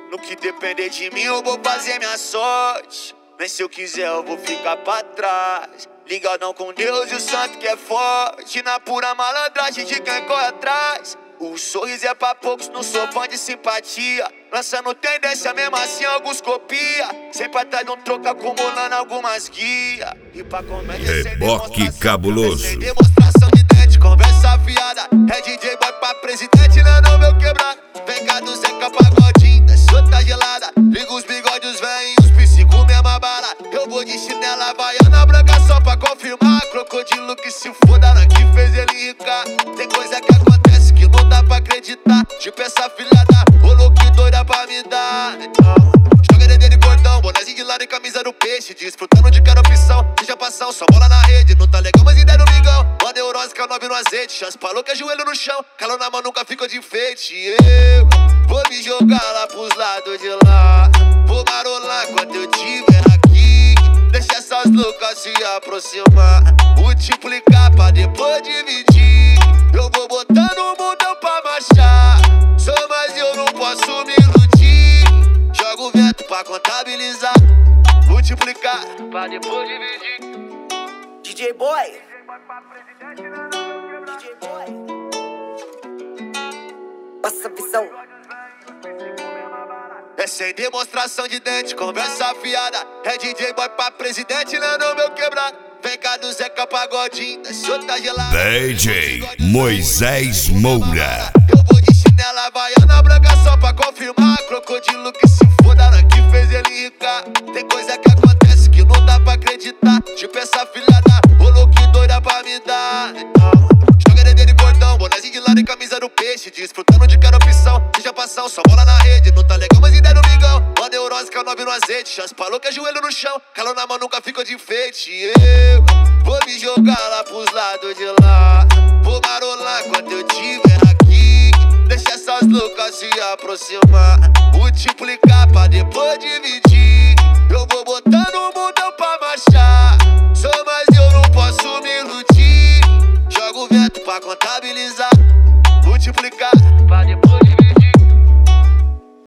No que depender de mim eu vou fazer minha sorte. Nem se eu quiser eu vou ficar pra trás. Ligadão com Deus e o santo que é forte. Na pura malandragem de quem corre atrás. O sorriso é pra poucos, não sou fã de simpatia. Lançando tendência, mesmo assim alguns copia. Sempre atrás de um troco, acumulando algumas guias. E pra comédia Reboque cabuloso. Sem demonstração de dente, conversa afiada. É DJ boy pra presidente, não meu quebrado. Vem cá do Zeca Pagodinho, desce outra gelada. Liga os bigodes, vem os psicos, mesma bala. Eu vou de chinela, havaiana branca só pra confirmar. Crocodilo que se foda, na que fez ele ricar. Tem coisa que acontece que não dá pra acreditar. Tipo essa filhada, rolou que doida pra me dar. Joga dentro de cordão, bonézinho de lado e camisa do peixe. Desfrutando de cada opção, deixa passar, só bola na rede. Não tá legal, mas ideia no mingão. Uma neurose que é o 9 no azeite. Chance pra louca, joelho no chão. Calor na mão nunca fica de enfeite. Eu vou me jogar lá pros lados de lá. Vou marolar quando eu tiver aqui. Deixa essas loucas se aproximar. Multiplicar pra depois dividir. Eu vou botando o mundão pra marchar. Só mas eu não posso me iludir. Jogo o vento pra contabilizar. Multiplicar pra depois dividir. DJ Boy. DJ Boy. Passa a visão. É sem demonstração de dente, conversa afiada. É DJ Boy pra presidente, não meu quebrado. Vem cá do Zeca Pagodinho, desce outra gelada. DJ Moisés Moura. Eu vou de chinela, havaiana branca só pra confirmar. Crocodilo que se foda, na que fez ele ricar. Tem coisa que acontece que não dá pra acreditar. Tipo essa filhada, rolou que doida pra me dar. Joga dentro de cordão, bonézinho de lado e camisa do peixe. Desfrutando de cada opção, deixa passar, só bola na rede. Não tá legal, mas ideia no mingão. Uma neurose que é o 9 no azeite. Chance pra louca, joelho no chão. Calor na mão nunca fica de enfeite. Eu vou me jogar lá pros lados de lá. Vou marolar quando eu tiver aqui. Deixa essas loucas se aproximar. Multiplicar pra depois dividir. Eu vou botando o mundão pra marchar. Só mas eu não posso me iludir. Jogo o vento pra contabilizar. Multiplicar